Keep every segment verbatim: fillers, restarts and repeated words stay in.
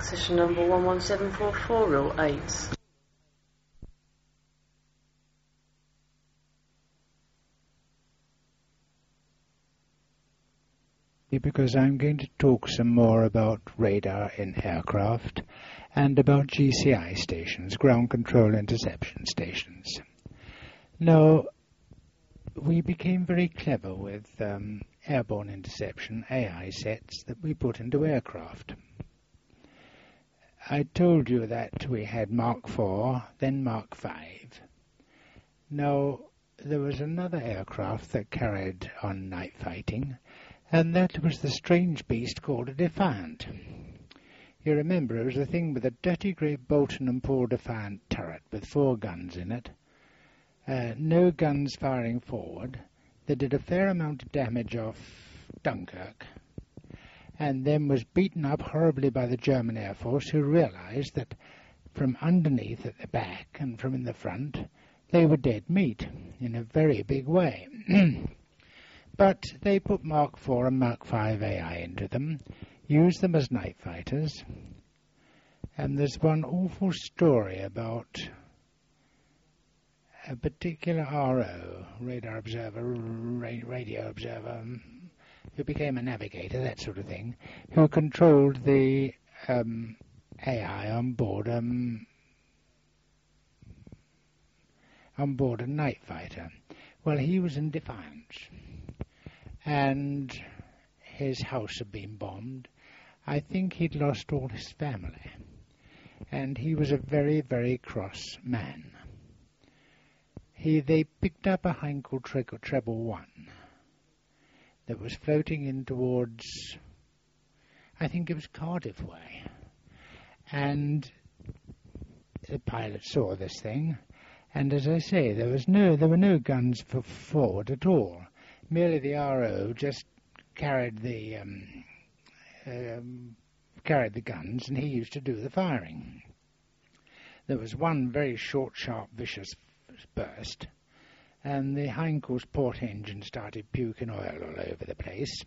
Session number one one seven four four, rule eight. Because I'm going to talk some more about radar in aircraft and about G C I stations, ground control interception stations. Now, we became very clever with um, airborne interception A I sets that we put into aircraft. I told you that we had Mark four, then Mark five. Now, there was another aircraft that carried on night fighting, and that was the strange beast called a Defiant. You remember, it was a thing with a dirty grey Bolton and Paul Defiant turret with four guns in it. Uh, no guns firing forward. They did a fair amount of damage off Dunkirk, and then was beaten up horribly by the German Air Force, who realised that from underneath at the back and from in the front, they were dead meat in a very big way. But they put Mark four and Mark five A I into them, used them as night fighters, and there's one awful story about a particular R O, radar observer, ra- radio observer, who became a navigator, that sort of thing, who controlled the um, A I on board um, on board a night fighter. Well, he was in Defiance, and his house had been bombed. I think he'd lost all his family, and he was a very, very cross man. He, they picked up a Heinkel Treble One that was floating in towards, I think it was Cardiff way, and the pilot saw this thing, and as I say, there was no, there were no guns for forward at all. Merely the R O just carried the um, um, carried the guns, and he used to do the firing. There was one very short, sharp, vicious burst, and the Heinkel's port engine started puking oil all over the place.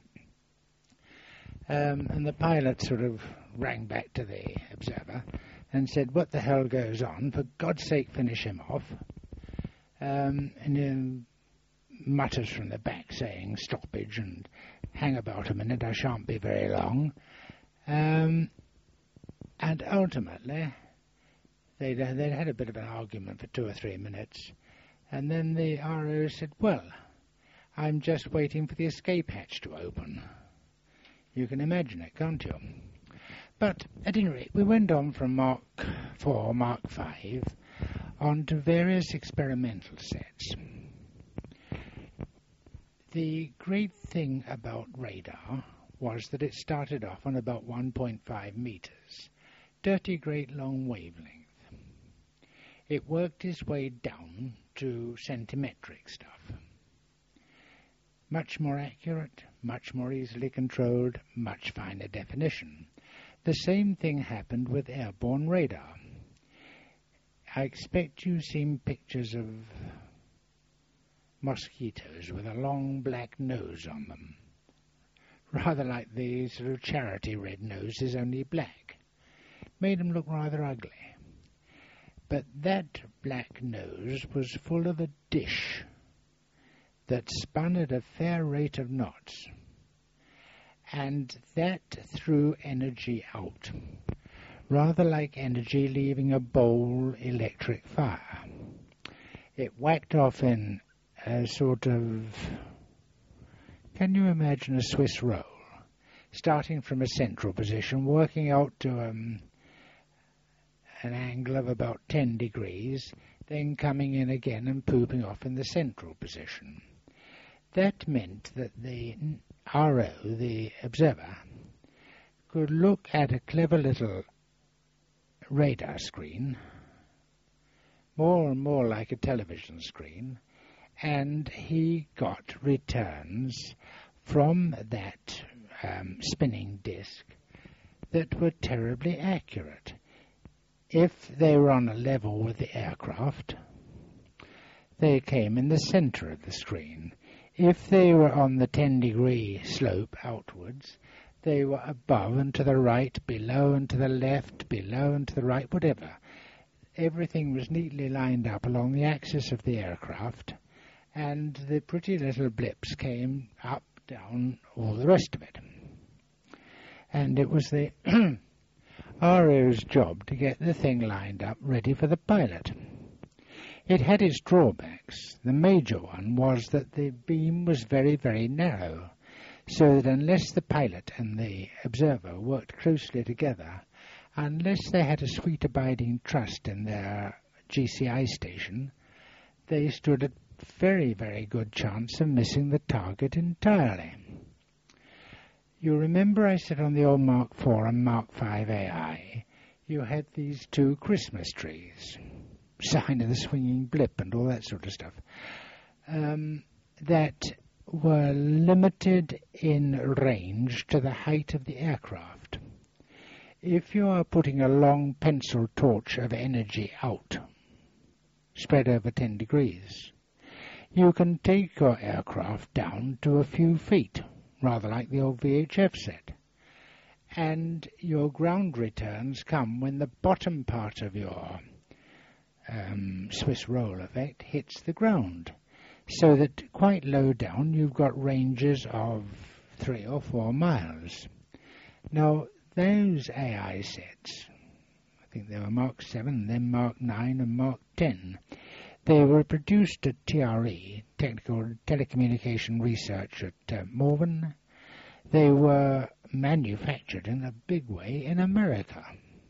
Um, and the pilot sort of rang back to the observer and said, "What the hell goes on? For God's sake, finish him off." Um, and then mutters from the back saying, "Stoppage and hang about a minute, I shan't be very long." Um, and ultimately, they'd, they'd had a bit of an argument for two or three minutes, and then the R O said, "Well, I'm just waiting for the escape hatch to open." You can imagine it, can't you? But at any rate, we went on from Mark four, Mark five, on to various experimental sets. The great thing about radar was that it started off on about one point five meters, dirty great long wavelength. It worked its way down to centimetric stuff. Much more accurate, much more easily controlled, much finer definition. The same thing happened with airborne radar. I expect you've seen pictures of mosquitoes with a long black nose on them, rather like the sort of charity red noses, only black. Made them look rather ugly. But that black nose was full of a dish that spun at a fair rate of knots, and that threw energy out, rather like energy leaving a bowl electric fire. It whacked off in a sort of, can you imagine a Swiss roll, starting from a central position, working out to um, an angle of about ten degrees, then coming in again and pooping off in the central position. That meant that the R O, the observer, could look at a clever little radar screen, more and more like a television screen, and he got returns from that um, spinning disk that were terribly accurate. If they were on a level with the aircraft, they came in the center of the screen. If they were on the ten degree slope outwards, They were above and to the right, below and to the left, below and to the right, whatever. Everything was neatly lined up along the axis of the aircraft, and the pretty little blips came up, down, all the rest of it. And it was the R O's job to get the thing lined up ready for the pilot. It had its drawbacks. The major one was that the beam was very, very narrow, so that unless the pilot and the observer worked closely together, unless they had a sweet abiding trust in their G C I station, they stood a very, very good chance of missing the target entirely. You remember I said on the old Mark four and Mark five A I, you had these two Christmas trees, sign of the swinging blip and all that sort of stuff, um, that were limited in range to the height of the aircraft. If you are putting a long pencil torch of energy out, spread over ten degrees, you can take your aircraft down to a few feet, rather like the old V H F set. And your ground returns come when the bottom part of your um, Swiss roll effect hits the ground, so that quite low down you've got ranges of three or four miles. Now, those A I sets, I think they were Mark seven, then Mark nine and Mark ten, they were produced at T R E, Technical Telecommunication Research at uh, Morven. They were manufactured in a big way in America.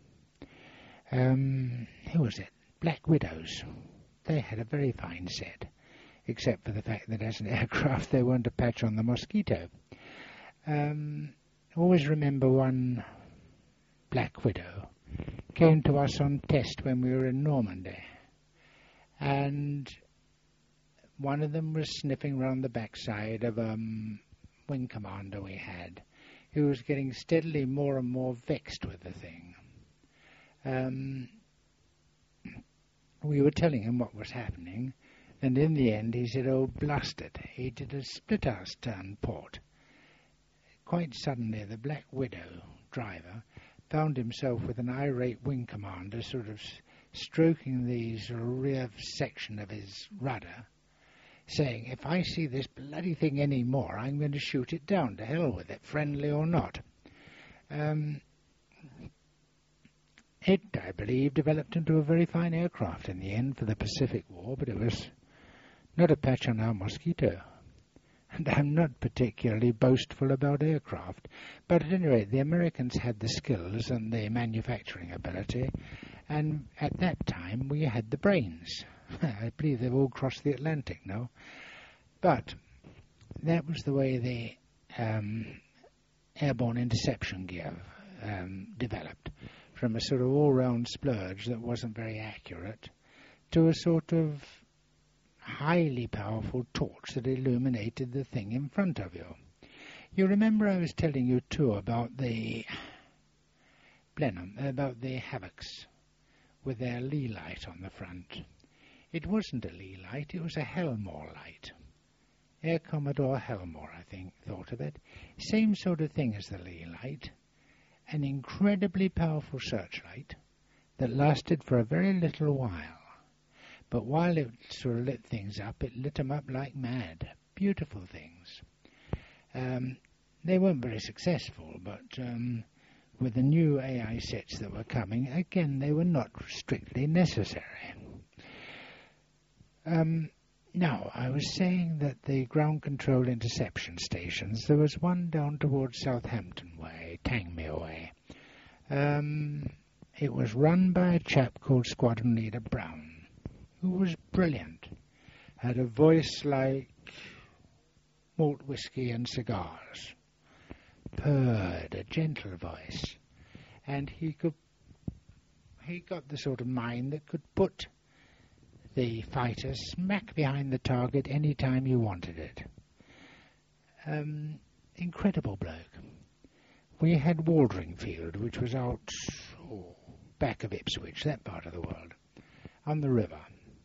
Um, who was it? Black Widows. They had a very fine set, except for the fact that as an aircraft they weren't a patch on the Mosquito. Um, always remember one Black Widow came to us on test when we were in Normandy, and one of them was sniffing round the backside of a um, wing commander we had, who was getting steadily more and more vexed with the thing. Um, we were telling him what was happening, and in the end he said, "Oh, blast it." He did a split-arse turn port. Quite suddenly the Black Widow driver found himself with an irate wing commander sort of stroking the rear section of his rudder, saying, "If I see this bloody thing any more, I'm going to shoot it down. To hell with it, friendly or not." Um, it, I believe, developed into a very fine aircraft in the end for the Pacific War, but it was not a patch on our Mosquito. And I'm not particularly boastful about aircraft. But at any rate, the Americans had the skills and the manufacturing ability, and at that time we had the brains. I believe they've all crossed the Atlantic now. But that was the way the um, airborne interception gear um, developed, from a sort of all-round splurge that wasn't very accurate to a sort of highly powerful torch that illuminated the thing in front of you. You remember I was telling you too about the Blenheim, about the Havocs with their Lee light on the front. It wasn't a Lee light, it was a Helmore light. Air Commodore Helmore, I think, thought of it. Same sort of thing as the Lee light, an incredibly powerful searchlight that lasted for a very little while. But while it sort of lit things up, it lit them up like mad. Beautiful things. Um, they weren't very successful, but um, with the new A I sets that were coming, again, they were not strictly necessary. Um, now, I was saying that the ground control interception stations, there was one down towards Southampton way, Tangmere way. Um, it was run by a chap called Squadron Leader Brown, who was brilliant, had a voice like malt whiskey and cigars, purred, a gentle voice, and he could, he got the sort of mind that could put the fighter smack behind the target any time you wanted it. Um, incredible bloke. We had Waldringfield, which was out oh, back of Ipswich, that part of the world, on the river.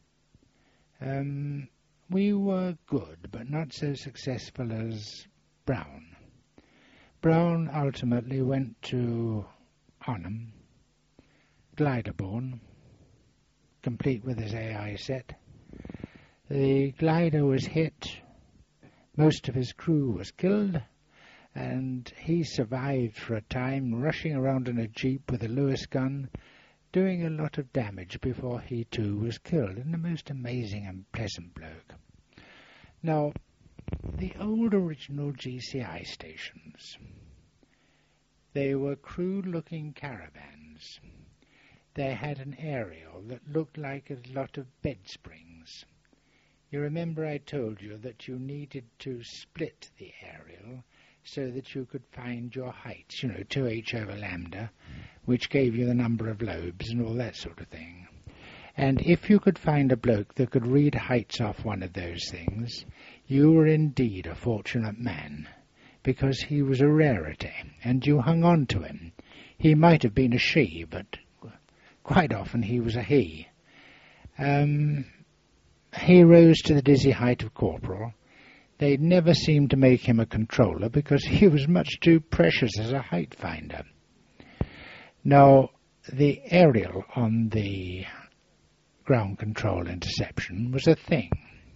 Um, we were good, but not so successful as Brown. Brown ultimately went to Arnhem, glider-borne, complete with his A I set. The glider was hit, most of his crew was killed, and he survived for a time, rushing around in a jeep with a Lewis gun, doing a lot of damage before he too was killed, and a most amazing and pleasant bloke. Now, the old original G C I stations, they were crude-looking caravans. They had an aerial that looked like a lot of bed springs. You remember I told you that you needed to split the aerial so that you could find your heights, you know, two h over lambda, which gave you the number of lobes and all that sort of thing. And if you could find a bloke that could read heights off one of those things, you were indeed a fortunate man, because he was a rarity, and you hung on to him. He might have been a she, but quite often he was a he. Um, he rose to the dizzy height of corporal. They never seemed to make him a controller because he was much too precious as a height finder. Now, the aerial on the ground control interception was a thing.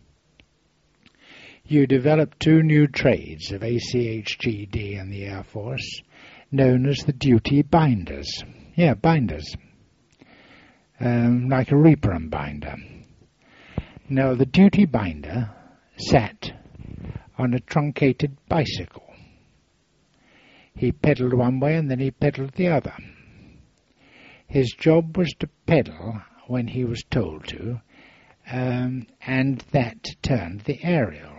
You developed two new trades of A C H G D and the Air Force, known as the duty binders. Yeah, binders. Um, like a reaper and binder. Now, the duty binder sat on a truncated bicycle. He pedalled one way and then he pedalled the other. His job was to pedal when he was told to, um, and that turned the aerial.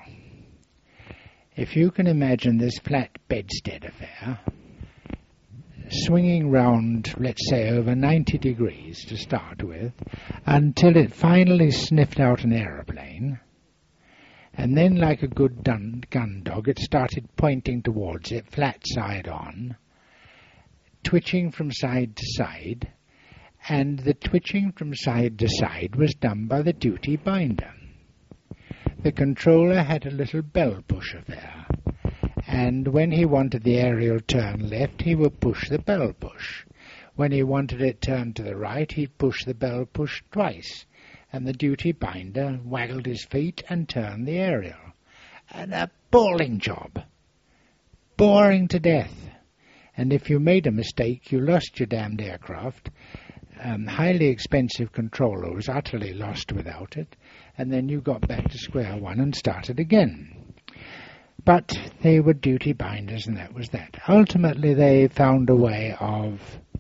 If you can imagine this flat bedstead affair, swinging round, let's say, over ninety degrees to start with, until it finally sniffed out an aeroplane, and then, like a good dun- gun dog, it started pointing towards it, flat side on, twitching from side to side, and the twitching from side to side was done by the duty binder. The controller had a little bell push affair, and when he wanted the aerial turn left, he would push the bell push. When he wanted it turned to the right, he'd push the bell push twice, and the duty binder waggled his feet and turned the aerial. An appalling job. Boring to death. And if you made a mistake, you lost your damned aircraft. Um, highly expensive controller was utterly lost without it, and then you got back to square one and started again. But they were duty binders, and that was that. Ultimately, they found a way of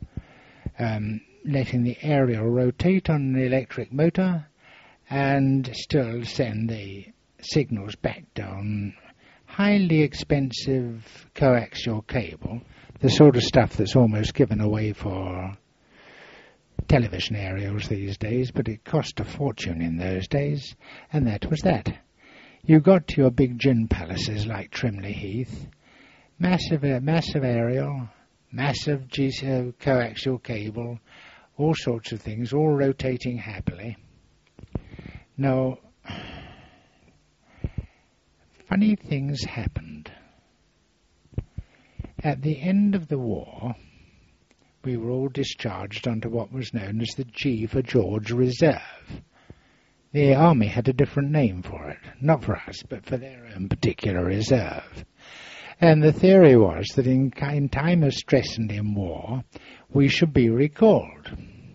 um, letting the aerial rotate on an electric motor and still send the signals back down highly expensive coaxial cable, the sort of stuff that's almost given away for television aerials these days, but it cost a fortune in those days, and that was that. You got to your big gin palaces like Trimley Heath, massive, uh, massive aerial, massive G C O coaxial cable, all sorts of things, all rotating happily. Now, funny things happened. At the end of the war, we were all discharged onto what was known as the G for George Reserve. The Army had a different name for it, not for us, but for their own particular reserve. And the theory was that in, in time of stress and in war, we should be recalled.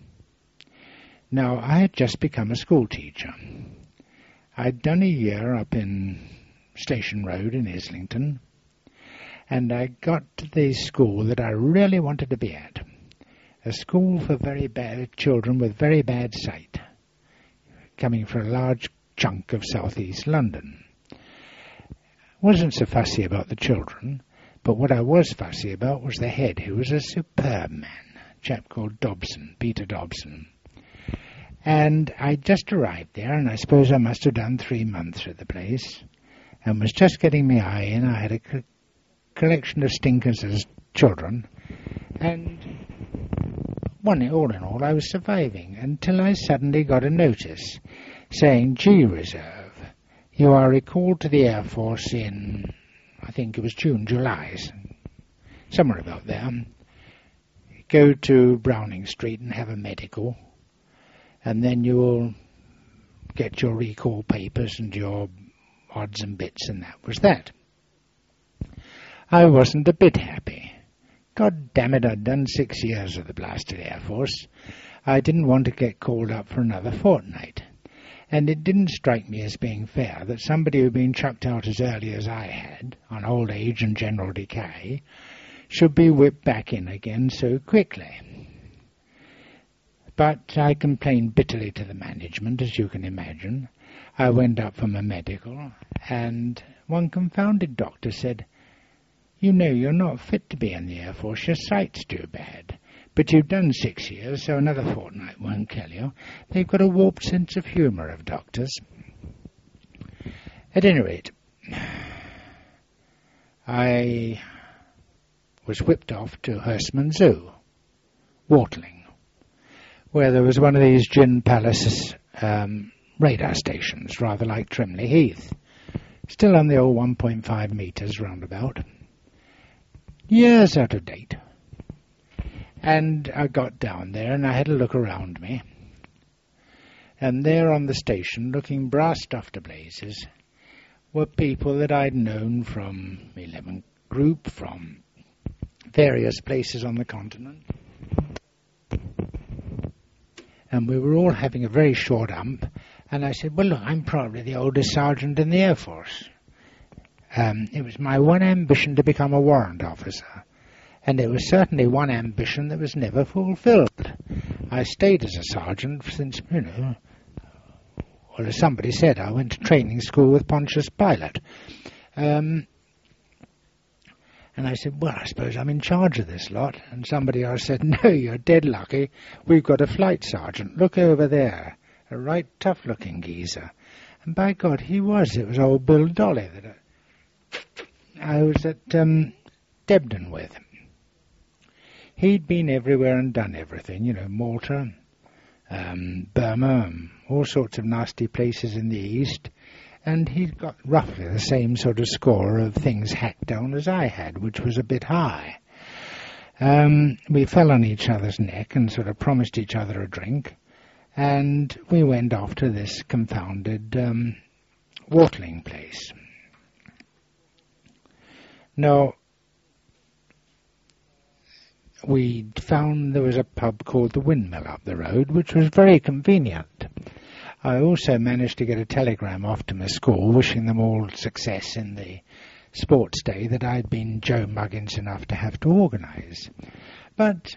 Now, I had just become a school teacher. I'd done a year up in Station Road in Islington, and I got to the school that I really wanted to be at, a school for very bad children with very bad sight, coming from a large chunk of southeast London. Wasn't so fussy about the children, but what I was fussy about was the head, who was a superb man, a chap called Dobson, Peter Dobson. And I just arrived there, and I suppose I must have done three months at the place, and was just getting my eye in. I had a co- collection of stinkers as children, and one, all in all, I was surviving, until I suddenly got a notice saying, G Reserve, you are recalled to the Air Force in, I think it was June, July, somewhere about there. Go to Browning Street and have a medical, and then you will get your recall papers and your odds and bits, and that was that. I wasn't a bit happy. God damn it, I'd done six years of the blasted Air Force. I didn't want to get called up for another fortnight. And it didn't strike me as being fair that somebody who'd been chucked out as early as I had, on old age and general decay, should be whipped back in again so quickly. But I complained bitterly to the management, as you can imagine. I went up for my medical, and one confounded doctor said, "You know you're not fit to be in the Air Force, your sight's too bad. But you've done six years, so another fortnight won't kill you." They've got a warped sense of humour, of doctors. At any rate, I was whipped off to Hurstman Zoo, Wartling, where there was one of these Gin Palace um, radar stations, rather like Trimley Heath, still on the old one point five metres roundabout, years out of date. And I got down there and I had a look around me, and there on the station, looking brass-stuffed to blazes, were people that I'd known from eleven Group, from various places on the continent, and we were all having a very short ump, and I said, "Well, look, I'm probably the oldest sergeant in the Air Force. Um, it was my one ambition to become a warrant officer, and it was certainly one ambition that was never fulfilled. I stayed as a sergeant since, you know, well, as somebody said, I went to training school with Pontius Pilate." Um, And I said, "Well, I suppose I'm in charge of this lot." And somebody else said, "No, you're dead lucky. We've got a flight sergeant. Look over there. A right tough-looking geezer." And by God, he was. It was old Bill Dolly that I, I was at um, Debden with. He'd been everywhere and done everything, you know, Malta, um, Burma, all sorts of nasty places in the East. And he'd got roughly the same sort of score of things hacked down as I had, which was a bit high. Um, we fell on each other's neck and sort of promised each other a drink, and we went off to this confounded um, Wartling place. Now, we found there was a pub called the Windmill up the road, which was very convenient. I also managed to get a telegram off to my school wishing them all success in the sports day that I'd been Joe Muggins enough to have to organise. But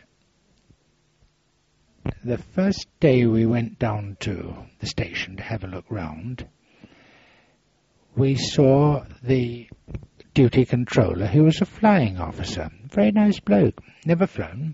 the first day we went down to the station to have a look round, we saw the duty controller, who was a flying officer, very nice bloke, never flown.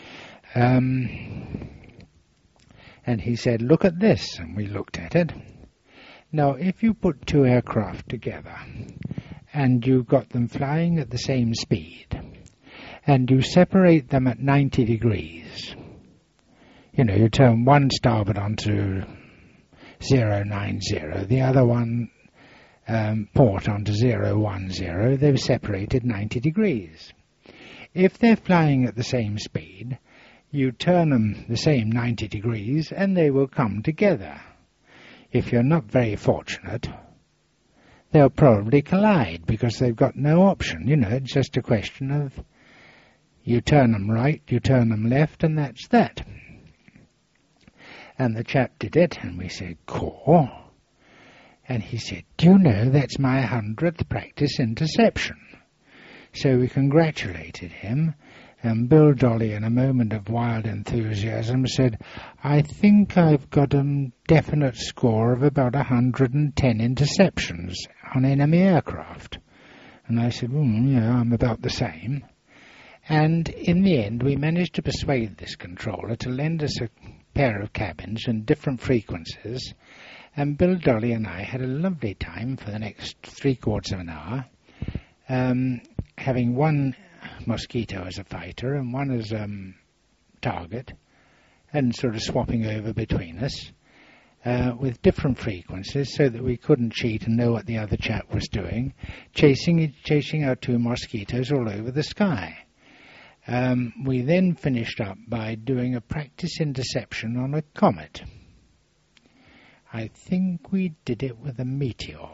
Um... And he said, "Look at this," and we looked at it. Now, if you put two aircraft together, and you got them flying at the same speed, and you separate them at ninety degrees, you know, you turn one starboard onto zero nine zero, the other one um, port onto zero one zero, they've separated ninety degrees. If they're flying at the same speed, you turn them the same ninety degrees and they will come together. If you're not very fortunate, they'll probably collide because they've got no option. You know, it's just a question of you turn them right, you turn them left, and that's that. And the chap did it, and we said, "Cool." And he said, "Do you know that's my hundredth practice interception?" So we congratulated him. And Bill Dolly, in a moment of wild enthusiasm, said, "I think I've got a definite score of about one hundred ten interceptions on enemy aircraft." And I said, mm, "Yeah, I'm about the same." And in the end, we managed to persuade this controller to lend us a pair of cabins in different frequencies, and Bill Dolly and I had a lovely time for the next three quarters of an hour, um, having one Mosquito as a fighter and one as um, target, and sort of swapping over between us uh, with different frequencies so that we couldn't cheat and know what the other chap was doing, chasing chasing our two Mosquitoes all over the sky. Um, we then finished up by doing a practice interception on a comet. I think we did it with a meteor.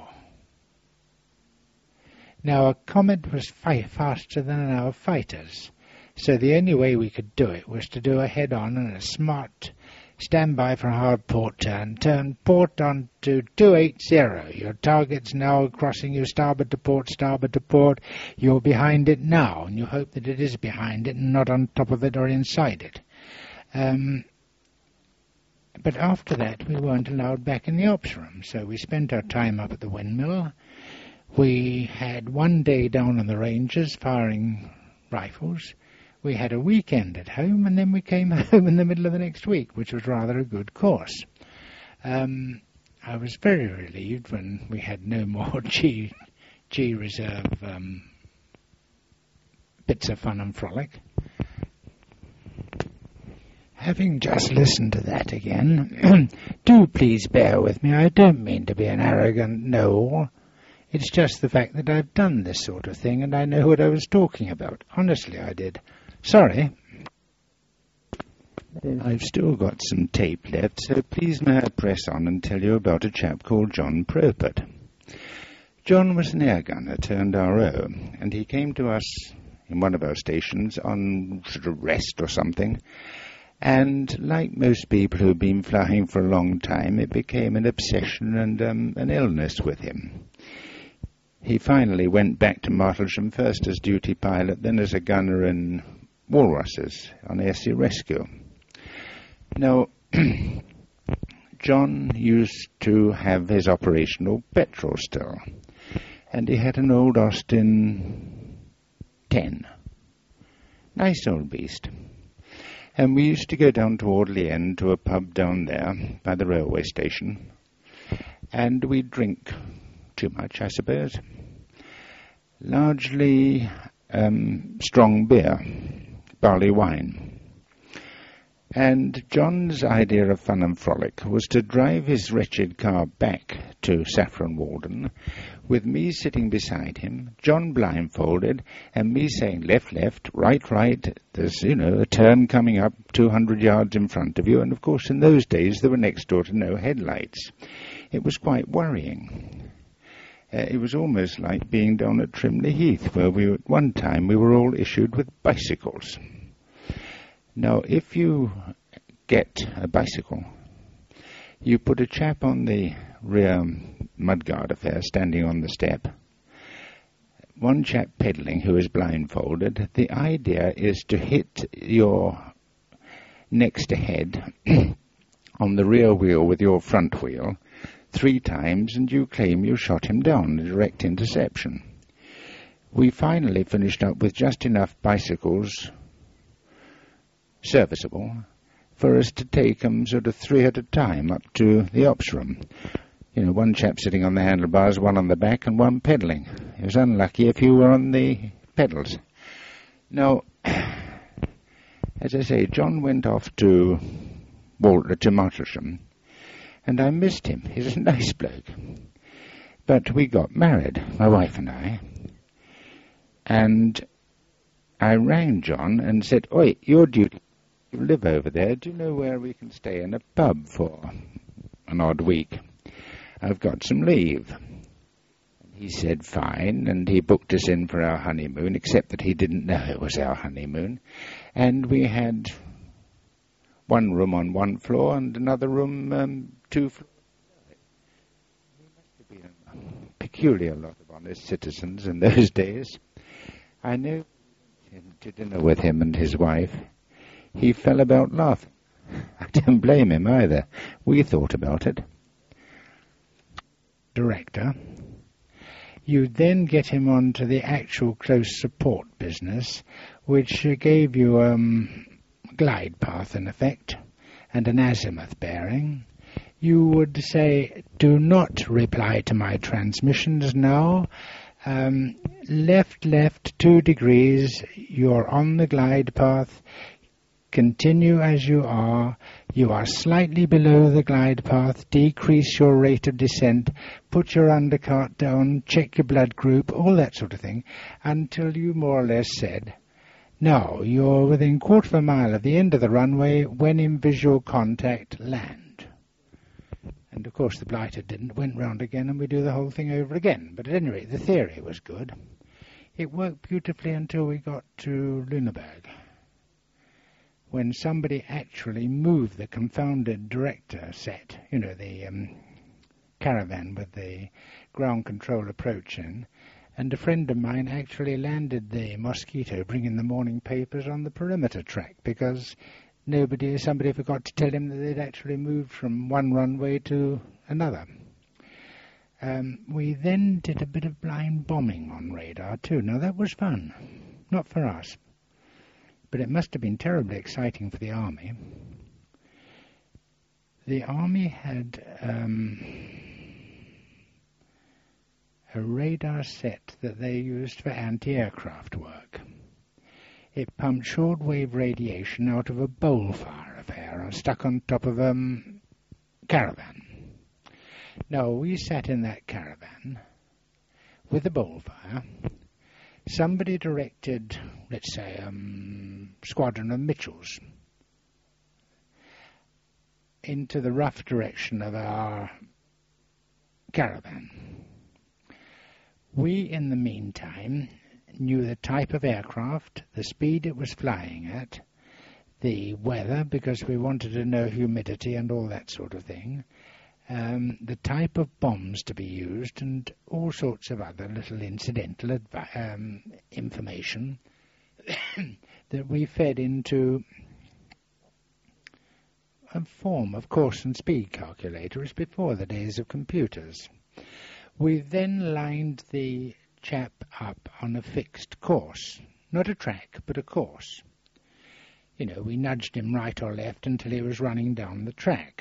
Now, a comet was fi- faster than our fighters, so the only way we could do it was to do a head-on and a smart standby for a hard port turn. Turn port on to two eighty. Your target's now crossing your starboard to port, starboard to port. You're behind it now, and you hope that it is behind it and not on top of it or inside it. Um, but after that, we weren't allowed back in the ops room, so we spent our time up at the windmill. We had one day down on the ranges firing rifles. We had a weekend at home, and then we came home in the middle of the next week, which was rather a good course. Um, I was very relieved when we had no more G, G reserve um, bits of fun and frolic. Having just listened to that again, do please bear with me. I don't mean to be an arrogant know-all. It's just the fact that I've done this sort of thing and I know what I was talking about. Honestly, I did. Sorry. I've still got some tape left, so please may I press on and tell you about a chap called John Propert. John was an air gunner turned R O, and he came to us in one of our stations on sort of rest or something, and like most people who've been flying for a long time, it became an obsession and um, an illness with him. He finally went back to Martlesham, first as duty pilot, then as a gunner in Walruses on Air Sea Rescue. Now, John used to have his operational petrol still, and he had an old Austin ten. Nice old beast. And we used to go down to Audley End to a pub down there by the railway station, and we'd drink too much, I suppose. Largely um, strong beer, barley wine. And John's idea of fun and frolic was to drive his wretched car back to Saffron Walden, with me sitting beside him, John blindfolded, and me saying left, left, right, right. There's, you know, a turn coming up two hundred yards in front of you, and of course in those days there were next door to no headlights. It was quite worrying. Uh, it was almost like being down at Trimley Heath, where we, at one time, we were all issued with bicycles. Now, if you get a bicycle, you put a chap on the rear mudguard affair, standing on the step, one chap pedalling who is blindfolded. The idea is to hit your next ahead on the rear wheel with your front wheel three times, and you claim you shot him down, a direct interception. We finally finished up with just enough bicycles, serviceable, for us to take them sort of three at a time up to the ops room. You know, one chap sitting on the handlebars, one on the back, and one pedalling. It was unlucky if you were on the pedals. Now, as I say, John went off to Walter, to Martlesham, and I missed him. He's a nice bloke. But we got married, my wife and I, and I rang John and said, "Oi, your duty, you live over there. Do you know where we can stay in a pub for an odd week? I've got some leave." He said fine, and he booked us in for our honeymoon, except that he didn't know it was our honeymoon. And we had one room on one floor and another room um, two floors. We must have been a peculiar lot of honest citizens in those days. I know to dinner with him and his wife. He fell about laughing. I don't blame him either. We thought about it. Director. You then get him on to the actual close support business, which uh, gave you a um, glide path in effect and an azimuth bearing. You would say, do not reply to my transmissions now. Um, left, left, two degrees. You're on the glide path. Continue as you are. You are slightly below the glide path. Decrease your rate of descent. Put your undercart down. Check your blood group. All that sort of thing. Until you more or less said, No, you're within quarter of a mile of the end of the runway when in visual contact, land. And of course the blighter didn't, went round again and we do the whole thing over again. But at any rate, the theory was good. It worked beautifully until we got to Lüneburg, when somebody actually moved the confounded director set, you know, the um, caravan with the ground control approach in, and a friend of mine actually landed the Mosquito, bringing the morning papers on the perimeter track, because nobody, somebody forgot to tell him that they'd actually moved from one runway to another. Um, we then did a bit of blind bombing on radar too. Now that was fun, not for us, but it must have been terribly exciting for the Army. The Army had um, a radar set that they used for anti-aircraft work. It pumped short-wave radiation out of a bowl fire affair stuck on top of a um, caravan. Now, we sat in that caravan with the bowl fire. Somebody directed, let's say, a um, squadron of Mitchells into the rough direction of our caravan. We, in the meantime, knew the type of aircraft, the speed it was flying at, the weather, because we wanted to know humidity and all that sort of thing, um, the type of bombs to be used, and all sorts of other little incidental advi- um, information that we fed into a form of course and speed calculators before the days of computers. We then lined the chap up on a fixed course, not a track, but a course. You know, we nudged him right or left until he was running down the track.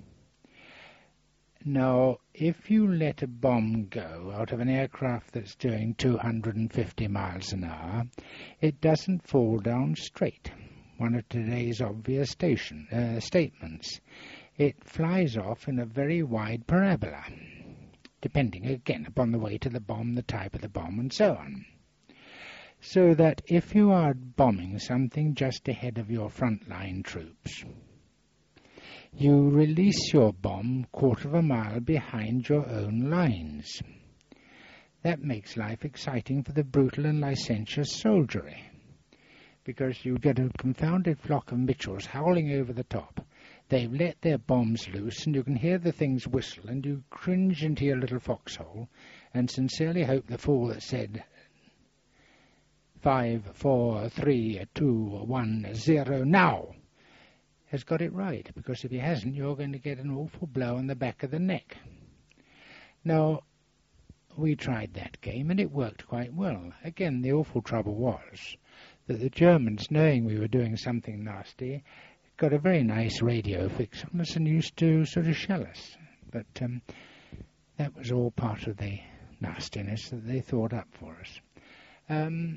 Now, if you let a bomb go out of an aircraft that's doing two hundred fifty miles an hour, it doesn't fall down straight. One of today's obvious station, uh, statements. It flies off in a very wide parabola, depending again upon the weight of the bomb, the type of the bomb, and so on. So that if you are bombing something just ahead of your frontline troops, you release your bomb quarter of a mile behind your own lines. That makes life exciting for the brutal and licentious soldiery, because you get a confounded flock of Mitchells howling over the top. They've let their bombs loose, and you can hear the things whistle, and you cringe into your little foxhole and sincerely hope the fool that said five, four, three, two, one, zero, now, has got it right, because if he hasn't, you're going to get an awful blow on the back of the neck. Now, we tried that game, and it worked quite well. Again, the awful trouble was that the Germans, knowing we were doing something nasty, got a very nice radio fix on us and used to sort of shell us. But um, that was all part of the nastiness that they thought up for us. Um,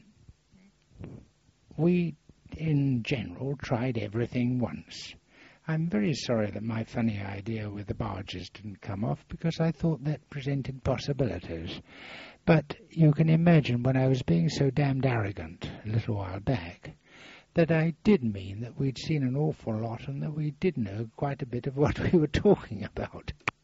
we, in general, tried everything once. I'm very sorry that my funny idea with the barges didn't come off, because I thought that presented possibilities. But you can imagine, when I was being so damned arrogant a little while back, that I did mean that we'd seen an awful lot and that we did know quite a bit of what we were talking about.